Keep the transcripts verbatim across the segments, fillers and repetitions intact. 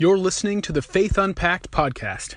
You're listening to the Faith Unpacked podcast.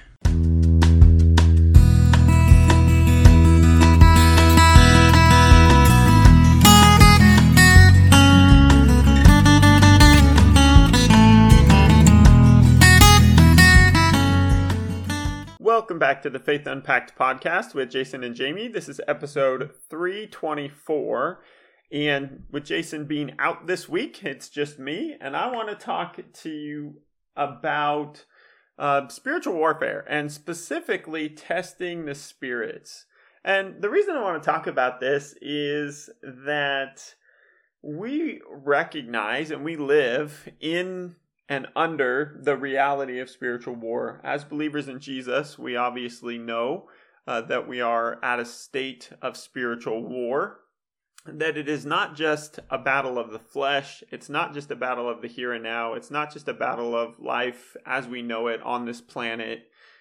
Welcome back to the Faith Unpacked podcast with Jason and Jamie. This is episode three twenty-four. And with Jason being out this week, it's just me. And I want to talk to you about uh, spiritual warfare and specifically testing the spirits. And the reason I want to talk about this is that we recognize and we live in and under the reality of spiritual war. As believers in Jesus, we obviously know uh, that we are at a state of spiritual war, that it is not just a battle of the flesh, it's not just a battle of the here and now, it's not just a battle of life as we know it on this planet,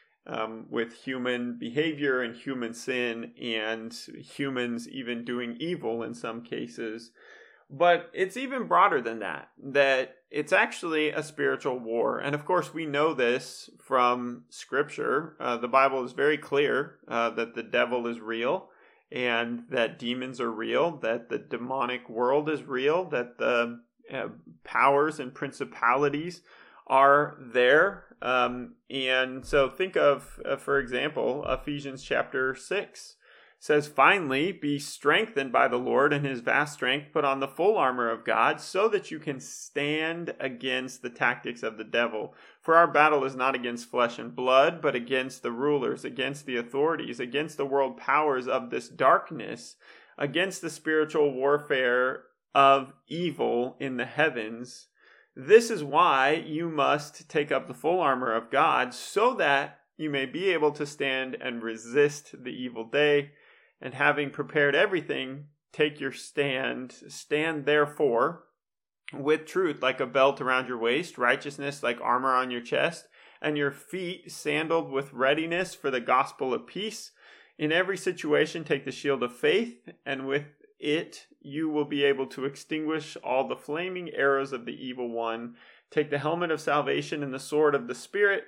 um, with human behavior and human sin and humans even doing evil in some cases. But it's even broader than that, that it's actually a spiritual war. And of course, we know this from Scripture. Uh, the Bible is very clear uh, that the devil is real and that demons are real, that the demonic world is real, that the uh, powers and principalities are there. Um, and so think of, uh, for example, Ephesians chapter six. Says, finally, be strengthened by the Lord and his vast strength, put on the full armor of God so that you can stand against the tactics of the devil. For our battle is not against flesh and blood, but against the rulers, against the authorities, against the world powers of this darkness, against the spiritual warfare of evil in the heavens. This is why you must take up the full armor of God so that you may be able to stand and resist the evil day. And having prepared everything, take your stand. Stand therefore with truth like a belt around your waist, righteousness like armor on your chest, and your feet sandaled with readiness for the gospel of peace. In every situation, take the shield of faith, and with it you will be able to extinguish all the flaming arrows of the evil one. Take the helmet of salvation and the sword of the Spirit,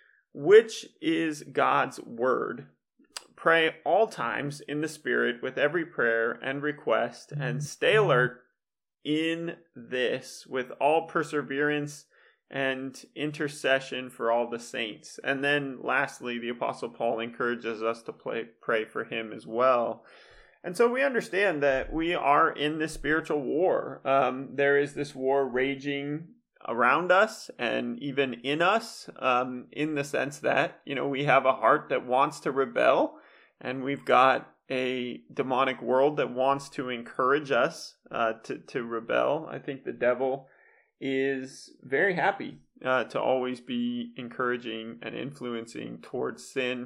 which is God's word. Pray all times in the Spirit with every prayer and request, and stay alert in this with all perseverance and intercession for all the saints. And then lastly, the Apostle Paul encourages us to play, pray for him as well. And so we understand that we are in this spiritual war. Um, there is this war raging around us and even in us, um, in the sense that, you know, we have a heart that wants to rebel. And we've got a demonic world that wants to encourage us uh, to, to rebel. I think the devil is very happy uh, to always be encouraging and influencing towards sin.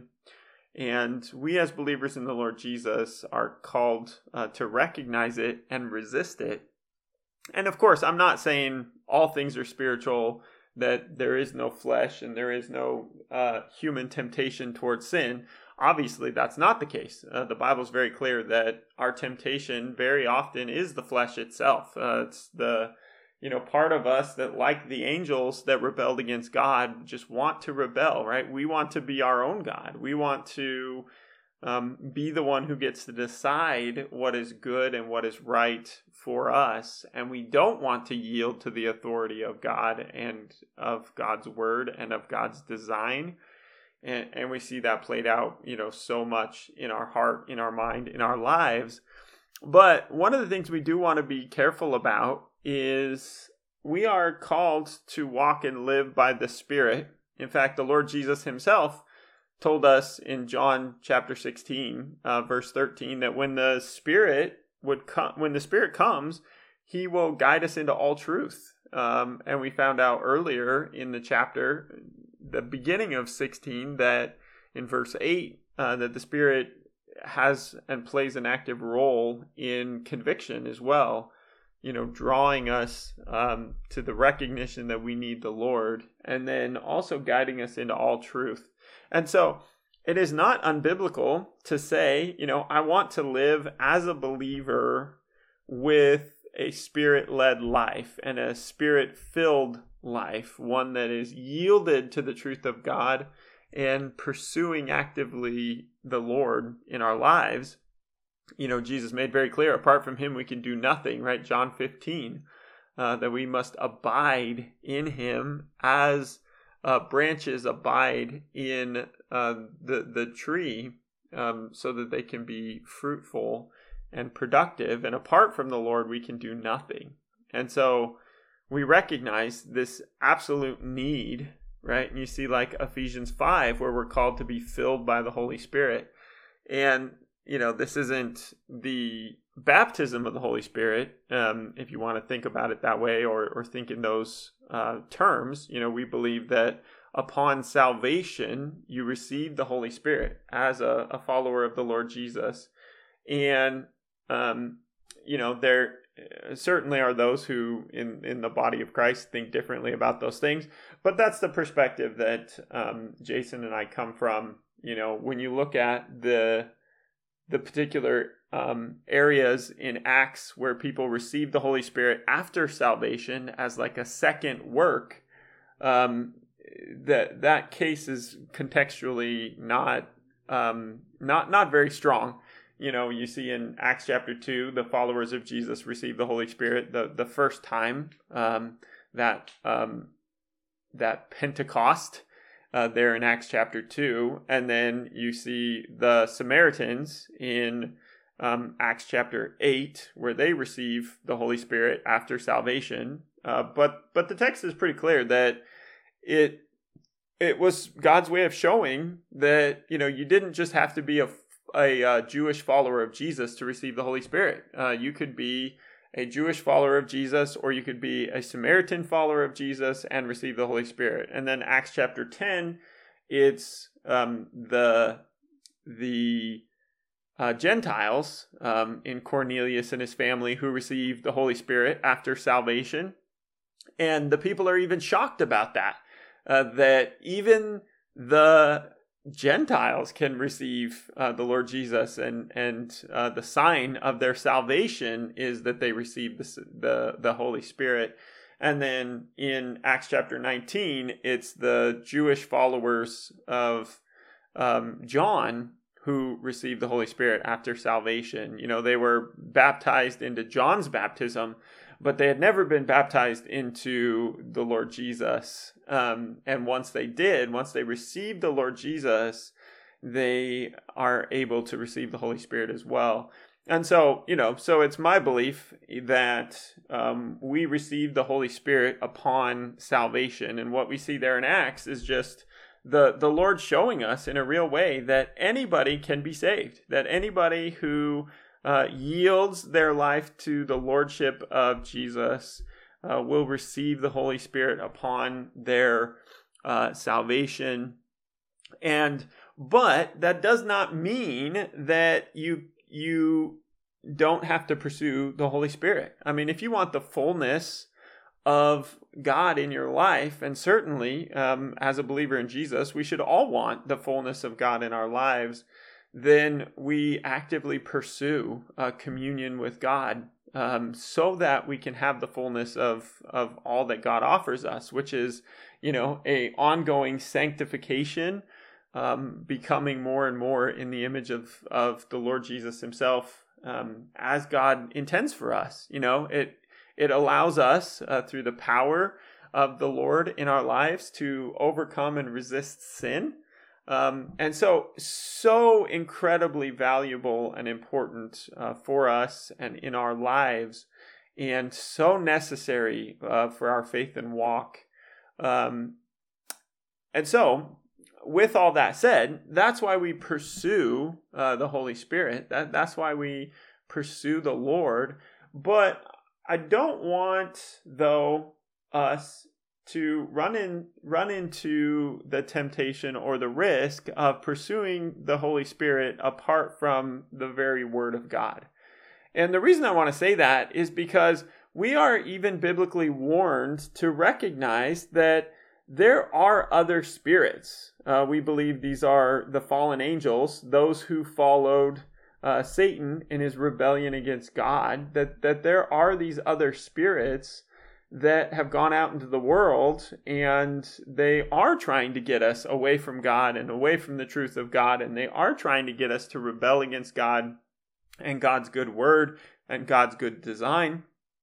And we as believers in the Lord Jesus are called uh, to recognize it and resist it. And of course, I'm not saying all things are spiritual, that there is no flesh and there is no uh, human temptation towards sin. Obviously, that's not the case. Uh, the Bible is very clear that our temptation very often is the flesh itself. Uh, it's the, you know, part of us that, like the angels that rebelled against God, just want to rebel, right? We want to be our own God. We want to um, be the one who gets to decide what is good and what is right for us. And we don't want to yield to the authority of God and of God's word and of God's design. And, and we see that played out, you know, so much in our heart, in our mind, in our lives. But one of the things we do want to be careful about is we are called to walk and live by the Spirit. In fact, the Lord Jesus himself told us in John chapter sixteen, uh, verse thirteen, that when the Spirit would come, when the Spirit comes, he will guide us into all truth. Um, and we found out earlier in the chapter, the beginning of sixteen, that in verse eight, uh, that the Spirit has and plays an active role in conviction as well, you know, drawing us um, to the recognition that we need the Lord, and then also guiding us into all truth. And so it is not unbiblical to say, you know, I want to live as a believer with a spirit-led life and a spirit-filled life, one that is yielded to the truth of God and pursuing actively the Lord in our lives. You know, Jesus made very clear, apart from him, we can do nothing, right? John fifteen, uh, that we must abide in him as uh, branches abide in uh, the, the tree, um, so that they can be fruitful and productive. And apart from the Lord, we can do nothing. And so we recognize this absolute need, right? And you see like Ephesians five, where we're called to be filled by the Holy Spirit. And, you know, this isn't the baptism of the Holy Spirit, um, if you want to think about it that way, or, or think in those uh, terms. You know, we believe that upon salvation, you receive the Holy Spirit as a, a follower of the Lord Jesus. And, um, you know, there certainly are those who in, in the body of Christ think differently about those things. But that's the perspective that um, Jason and I come from. You know, when you look at the the particular um, areas in Acts where people receive the Holy Spirit after salvation as like a second work, um, that that case is contextually not um, not not very strong. You know, you see in Acts chapter two, the followers of Jesus receive the Holy Spirit the, the first time, um, that um, that Pentecost uh, there in Acts chapter two. And then you see the Samaritans in um, Acts chapter eight, where they receive the Holy Spirit after salvation. Uh, but but the text is pretty clear that it it was God's way of showing that, you know, you didn't just have to be a a uh, Jewish follower of Jesus to receive the Holy Spirit. Uh, you could be a Jewish follower of Jesus, or you could be a Samaritan follower of Jesus and receive the Holy Spirit. And then Acts chapter ten, it's um, the the uh, Gentiles um, in Cornelius and his family who receive the Holy Spirit after salvation. And the people are even shocked about that, uh, that even the Gentiles can receive uh, the Lord Jesus, and and uh, the sign of their salvation is that they receive the, the the Holy Spirit. And then in Acts chapter nineteen, it's the Jewish followers of um, John who received the Holy Spirit after salvation. You know, they were baptized into John's baptism, but they had never been baptized into the Lord Jesus. Um, and once they did, once they received the Lord Jesus, they are able to receive the Holy Spirit as well. And so, you know, so it's my belief that um, we receive the Holy Spirit upon salvation. And what we see there in Acts is just the, the Lord showing us in a real way that anybody can be saved, that anybody who Uh, yields their life to the lordship of Jesus uh, will receive the Holy Spirit upon their uh, salvation. And but that does not mean that you you don't have to pursue the Holy Spirit. I mean, if you want the fullness of God in your life, and certainly um, as a believer in Jesus, we should all want the fullness of God in our lives, then we actively pursue uh, communion with God um, so that we can have the fullness of, of all that God offers us, which is, you know, a ongoing sanctification, um, becoming more and more in the image of, of the Lord Jesus himself, um, as God intends for us. You know, it, it allows us uh, through the power of the Lord in our lives to overcome and resist sin. Um, and so, so incredibly valuable and important uh, for us and in our lives, and so necessary uh, for our faith and walk. Um, and so, with all that said, that's why we pursue uh, the Holy Spirit. That, that's why we pursue the Lord. But I don't want, though, us to run in run into the temptation or the risk of pursuing the Holy Spirit apart from the very Word of God. And the reason I want to say that is because we are even biblically warned to recognize that there are other spirits. Uh, we believe these are the fallen angels, those who followed uh, Satan in his rebellion against God, that, that there are these other spirits that have gone out into the world, and they are trying to get us away from God and away from the truth of God, and they are trying to get us to rebel against God and God's good word and God's good design.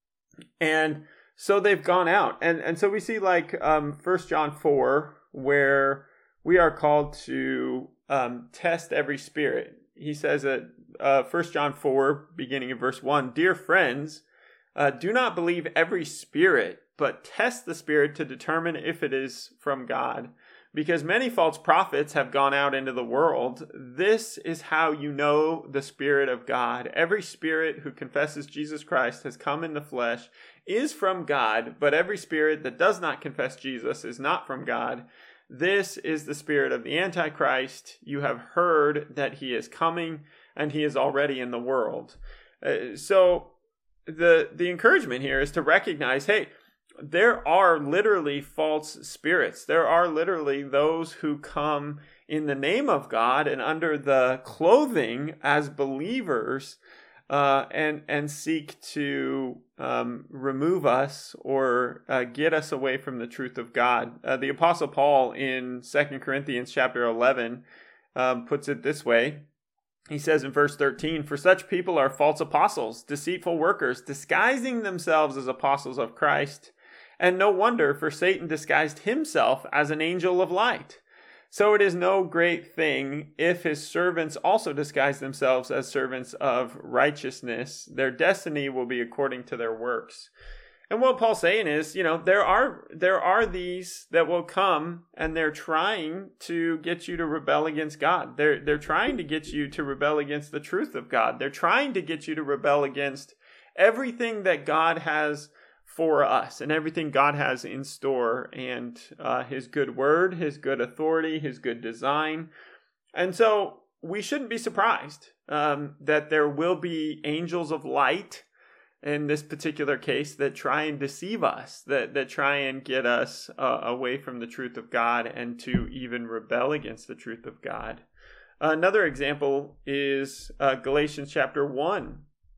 And so they've gone out. And and so we see like um, First John four, where we are called to um, test every spirit. He says that uh, First John four, beginning in verse one, "Dear friends, Uh, do not believe every spirit, but test the spirit to determine if it is from God. Because many false prophets have gone out into the world. This is how you know the Spirit of God. Every spirit who confesses Jesus Christ has come in the flesh is from God, but every spirit that does not confess Jesus is not from God. This is the spirit of the Antichrist. You have heard that he is coming, and he is already in the world." Uh, so... The the encouragement here is to recognize, hey, there are literally false spirits. There are literally those who come in the name of God and under the clothing as believers uh, and and seek to um, remove us or uh, get us away from the truth of God. Uh, the Apostle Paul in Second Corinthians chapter eleven um, puts it this way. He says in verse thirteen, "For such people are false apostles, deceitful workers, disguising themselves as apostles of Christ. And no wonder, for Satan disguised himself as an angel of light. So it is no great thing if his servants also disguise themselves as servants of righteousness. Their destiny will be according to their works." And what Paul's saying is, you know, there are there are these that will come, and they're trying to get you to rebel against God. They're they're trying to get you to rebel against the truth of God. They're trying to get you to rebel against everything that God has for us and everything God has in store, and uh, his good word, his good authority, his good design. And so we shouldn't be surprised um, that there will be angels of light in this particular case that try and deceive us, that, that try and get us uh, away from the truth of God and to even rebel against the truth of God. Another example is uh, Galatians chapter one,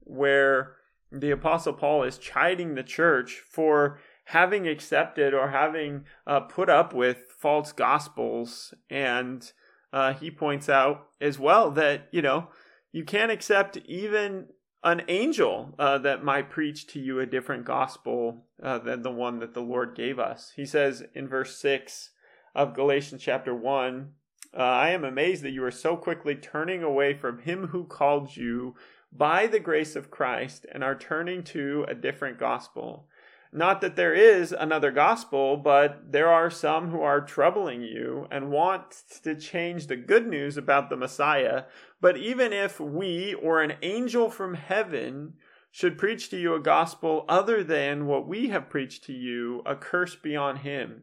where the Apostle Paul is chiding the church for having accepted or having uh, put up with false gospels. And uh, he points out as well that, you know, you can't accept even an angel uh, that might preach to you a different gospel uh, than the one that the Lord gave us. He says in verse six of Galatians chapter one, uh, "I am amazed that you are so quickly turning away from him who called you by the grace of Christ and are turning to a different gospel. Not that there is another gospel, but there are some who are troubling you and want to change the good news about the Messiah. But even if we or an angel from heaven should preach to you a gospel other than what we have preached to you, a curse be on him.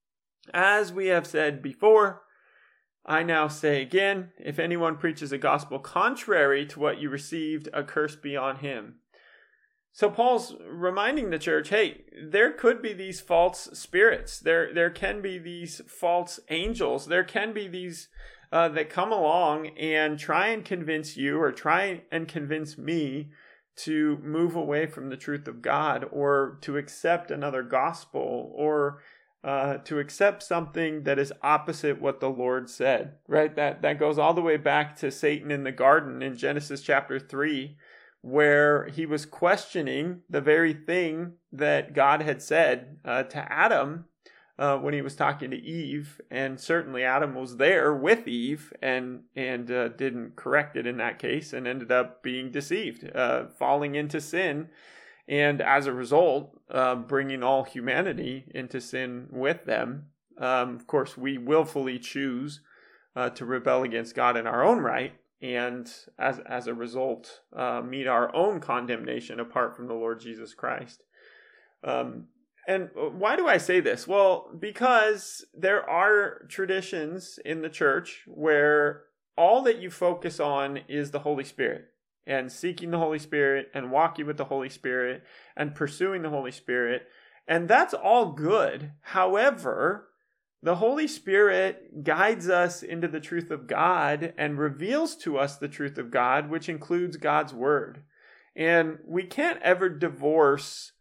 As we have said before, I now say again, if anyone preaches a gospel contrary to what you received, a curse be on him." So Paul's reminding the church, hey, there could be these false spirits. There, there can be these false angels. There can be these uh, that come along and try and convince you or try and convince me to move away from the truth of God, or to accept another gospel, or uh, to accept something that is opposite what the Lord said, right? That, that goes all the way back to Satan in the garden in Genesis chapter three, where he was questioning the very thing that God had said uh, to Adam uh, when he was talking to Eve. And certainly Adam was there with Eve and and uh, didn't correct it in that case, and ended up being deceived, uh, falling into sin. And as a result, uh, bringing all humanity into sin with them. Um, of course, we willfully choose uh, to rebel against God in our own right, and as as a result, uh, meet our own condemnation apart from the Lord Jesus Christ. Um, and why do I say this? Well, because there are traditions in the church where all that you focus on is the Holy Spirit, and seeking the Holy Spirit, and walking with the Holy Spirit, and pursuing the Holy Spirit. And that's all good. However, the Holy Spirit guides us into the truth of God and reveals to us the truth of God, which includes God's word. And we can't ever divorce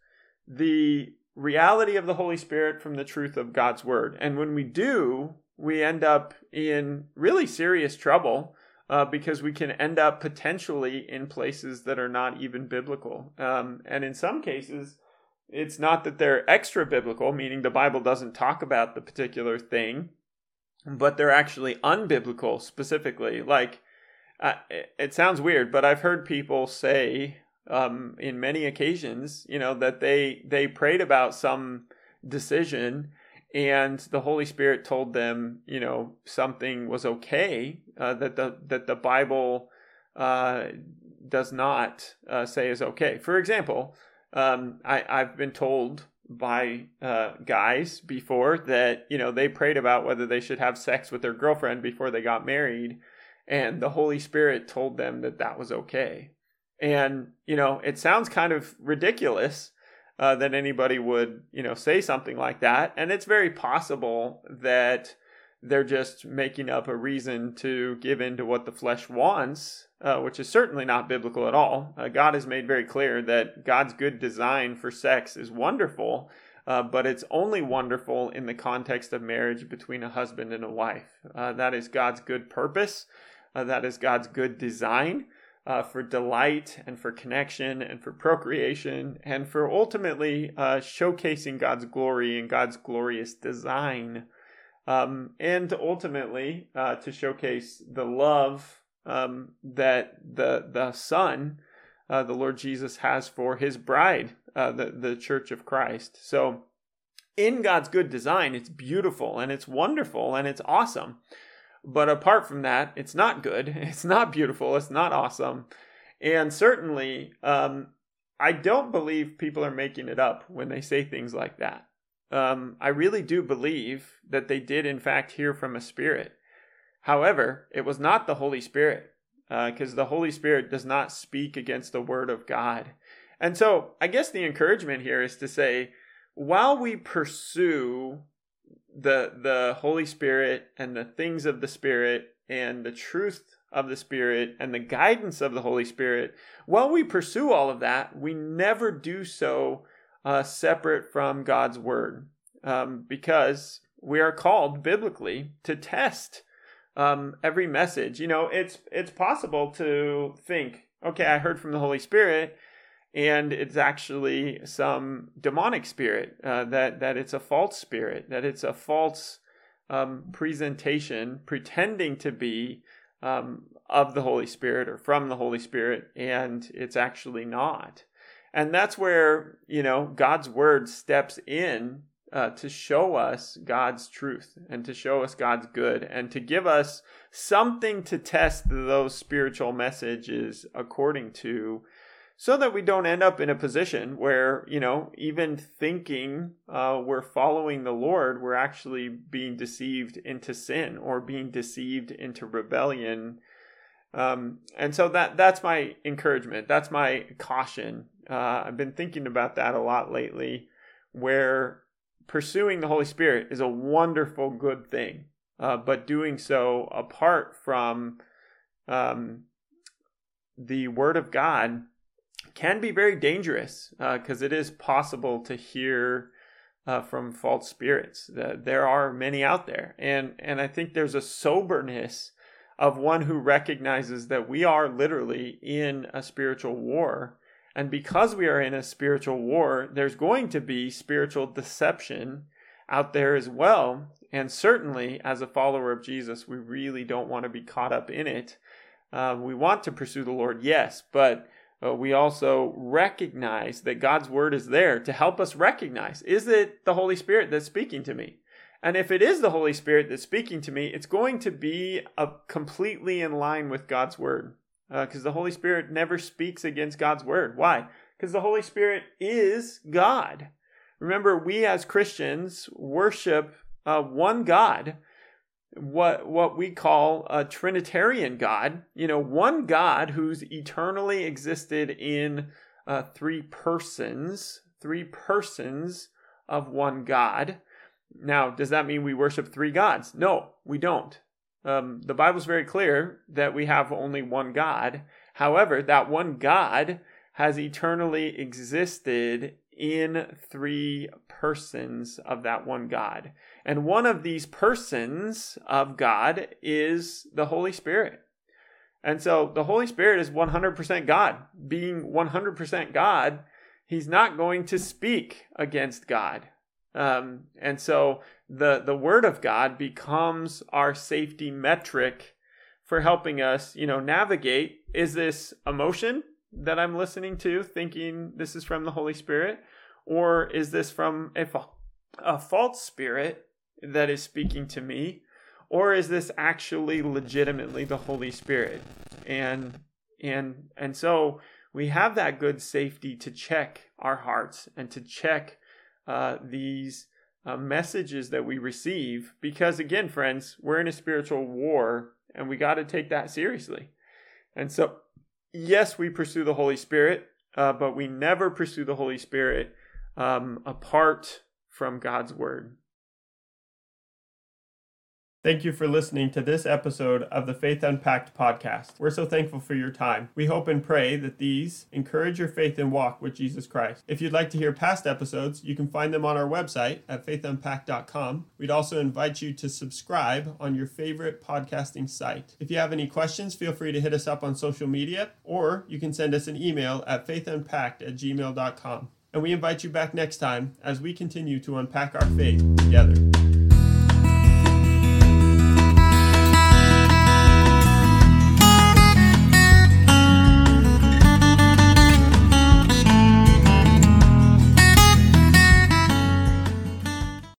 the reality of the Holy Spirit from the truth of God's word. And when we do, we end up in really serious trouble uh, because we can end up potentially in places that are not even biblical. Um, and in some cases, it's not that they're extra biblical, meaning the Bible doesn't talk about the particular thing, but they're actually unbiblical specifically. Like, uh, it sounds weird, but I've heard people say um, in many occasions, you know, that they they prayed about some decision and the Holy Spirit told them, you know, something was okay uh, that the that the Bible uh, does not uh, say is okay. For example, um, I, I've been told by uh, guys before that, you know, they prayed about whether they should have sex with their girlfriend before they got married, and the Holy Spirit told them that that was okay. And, you know, it sounds kind of ridiculous uh, that anybody would, you know, say something like that. And it's very possible that they're just making up a reason to give in to what the flesh wants, uh, which is certainly not biblical at all. Uh, God has made very clear that God's good design for sex is wonderful, uh, but it's only wonderful in the context of marriage between a husband and a wife. Uh, that is God's good purpose. Uh, that is God's good design. Uh, for delight and for connection and for procreation and for ultimately uh, showcasing God's glory and God's glorious design. Um, and ultimately uh, to showcase the love um, that the the Son, uh, the Lord Jesus, has for his bride, uh, the, the Church of Christ. So in God's good design, it's beautiful and it's wonderful and it's awesome. But apart from that, it's not good. It's not beautiful. It's not awesome. And certainly, um, I don't believe people are making it up when they say things like that. Um, I really do believe that they did, in fact, hear from a spirit. However, it was not the Holy Spirit, because uh, the Holy Spirit does not speak against the word of God. And so I guess the encouragement here is to say, while we pursue the the Holy Spirit and the things of the Spirit and the truth of the Spirit and the guidance of the Holy Spirit, while we pursue all of that, we never do so uh, separate from God's Word, um, because we are called biblically to test um, every message. You know, it's it's possible to think, okay, I heard from the Holy Spirit, and it's actually some demonic spirit, uh, that, that it's a false spirit, that it's a false um, presentation pretending to be um, of the Holy Spirit or from the Holy Spirit, and it's actually not. And that's where, you know, God's word steps in uh, to show us God's truth and to show us God's good and to give us something to test those spiritual messages according to, so that we don't end up in a position where, you know, even thinking uh, we're following the Lord, we're actually being deceived into sin or being deceived into rebellion. Um, and so that that's my encouragement. That's my caution. Uh, I've been thinking about that a lot lately, where pursuing the Holy Spirit is a wonderful, good thing, uh, but doing so apart from um, the Word of God can be very dangerous, because uh, it is possible to hear uh, from false spirits. Uh, there are many out there. And, and I think there's a soberness of one who recognizes that we are literally in a spiritual war. And because we are in a spiritual war, there's going to be spiritual deception out there as well. And certainly, as a follower of Jesus, we really don't want to be caught up in it. Uh, we want to pursue the Lord, yes, but Uh, we also recognize that God's word is there to help us recognize, is it the Holy Spirit that's speaking to me? And if it is the Holy Spirit that's speaking to me, it's going to be a, completely in line with God's word, because uh, the Holy Spirit never speaks against God's word. Why? Because the Holy Spirit is God. Remember, we as Christians worship uh, one God, what what we call a Trinitarian God, you know, one God who's eternally existed in uh, three persons, three persons of one God. Now, does that mean we worship three gods? No, we don't. Um, the Bible's very clear that we have only one God. However, that one God has eternally existed in three persons of that one God. And one of these persons of God is the Holy Spirit. And so the Holy Spirit is one hundred percent God. Being one hundred percent God, he's not going to speak against God. Um, and so the, the Word of God becomes our safety metric for helping us, you know, navigate. Is this emotion that I'm listening to, thinking this is from the Holy Spirit? Or is this from a, fa- a false spirit that is speaking to me? Or is this actually legitimately the Holy Spirit? And and and so we have that good safety to check our hearts and to check uh, these uh, messages that we receive. Because again, friends, we're in a spiritual war and we got to take that seriously. And so, yes, we pursue the Holy Spirit, uh, but we never pursue the Holy Spirit um, apart from God's Word. Thank you for listening to this episode of the Faith Unpacked podcast. We're so thankful for your time. We hope and pray that these encourage your faith and walk with Jesus Christ. If you'd like to hear past episodes, you can find them on our website at faith unpacked dot com. We'd also invite you to subscribe on your favorite podcasting site. If you have any questions, feel free to hit us up on social media, or you can send us an email at faith unpacked at gmail dot com. And we invite you back next time as we continue to unpack our faith together.